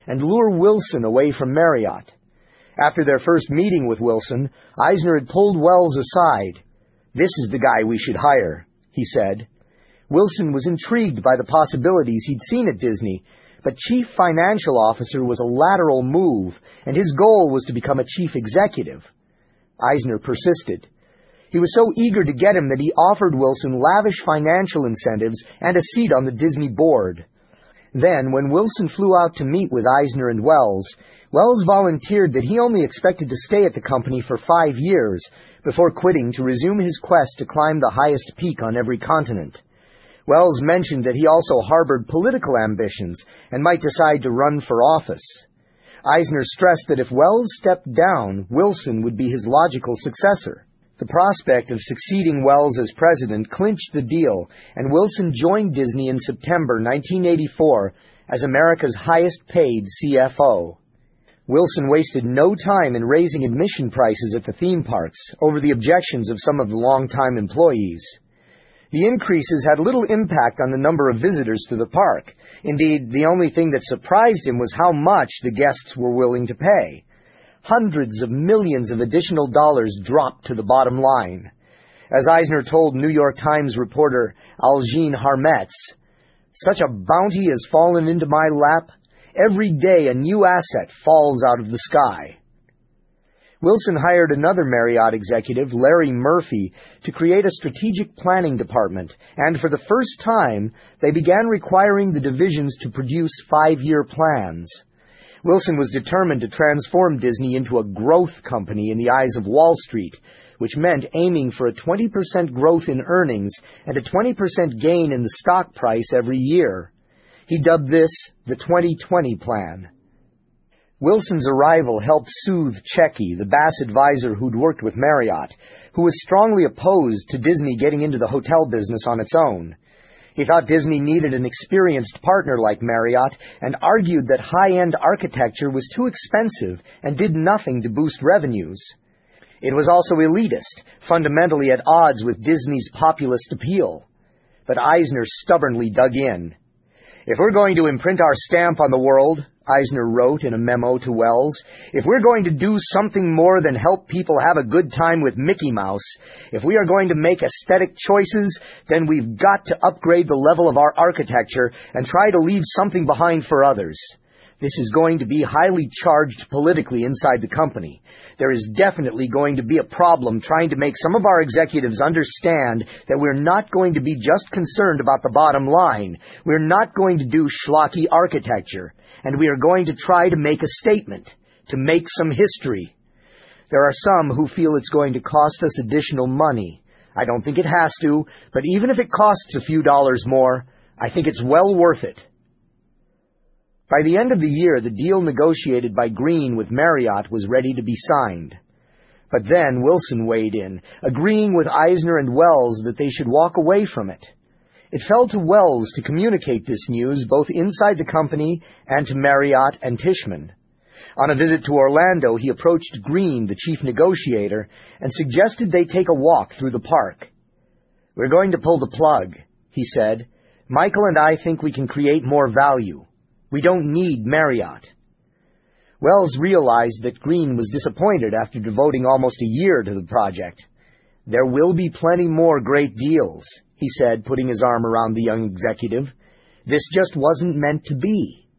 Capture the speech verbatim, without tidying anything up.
and lure Wilson away from Marriott. After their first meeting with Wilson, Eisner had pulled Wells aside. "This is the guy we should hire," he said. Wilson was intrigued by the possibilities he'd seen at Disney, but chief financial officer was a lateral move, and his goal was to become a chief executive. Eisner persisted. He was so eager to get him that he offered Wilson lavish financial incentives and a seat on the Disney board. Then, when Wilson flew out to meet with Eisner and Wells, Wells volunteered that he only expected to stay at the company for five years before quitting to resume his quest to climb the highest peak on every continent. Wells mentioned that he also harbored political ambitions and might decide to run for office. Eisner stressed that if Wells stepped down, Wilson would be his logical successor. The prospect of succeeding Wells as president clinched the deal, and Wilson joined Disney in September nineteen eighty-four as America's highest-paid C F O. Wilson wasted no time in raising admission prices at the theme parks over the objections of some of the longtime employees. The increases had little impact on the number of visitors to the park. Indeed, the only thing that surprised him was how much the guests were willing to pay. Hundreds of millions of additional dollars dropped to the bottom line. As Eisner told New York Times reporter Algene Harmetz, "Such a bounty has fallen into my lap. Every day a new asset falls out of the sky." Wilson hired another Marriott executive, Larry Murphy, to create a strategic planning department, and for the first time, they began requiring the divisions to produce five-year plans. Wilson was determined to transform Disney into a growth company in the eyes of Wall Street, which meant aiming for a twenty percent growth in earnings and a twenty percent gain in the stock price every year. He dubbed this the twenty twenty Plan. Wilson's arrival helped soothe Checky, the Bass advisor who'd worked with Marriott, who was strongly opposed to Disney getting into the hotel business on its own. He thought Disney needed an experienced partner like Marriott and argued that high-end architecture was too expensive and did nothing to boost revenues. It was also elitist, fundamentally at odds with Disney's populist appeal. But Eisner stubbornly dug in. "If we're going to imprint our stamp on the world," Eisner wrote in a memo to Wells, "if we're going to do something more than help people have a good time with Mickey Mouse, if we are going to make aesthetic choices, then we've got to upgrade the level of our architecture and try to leave something behind for others. This is going to be highly charged politically inside the company. There is definitely going to be a problem trying to make some of our executives understand that we're not going to be just concerned about the bottom line. We're not going to do schlocky architecture, and we are going to try to make a statement, to make some history. There are some who feel it's going to cost us additional money. I don't think it has to, but even if it costs a few dollars more, I think it's well worth it." By the end of the year, the deal negotiated by Green with Marriott was ready to be signed. But then Wilson weighed in, agreeing with Eisner and Wells that they should walk away from it. It fell to Wells to communicate this news both inside the company and to Marriott and Tishman. On a visit to Orlando, he approached Green, the chief negotiator, and suggested they take a walk through the park. "We're going to pull the plug," he said. "Michael and I think we can create more value. We don't need Marriott." Wells realized that Green was disappointed after devoting almost a year to the project. "There will be plenty more great deals," he said, putting his arm around the young executive. "This just wasn't meant to be."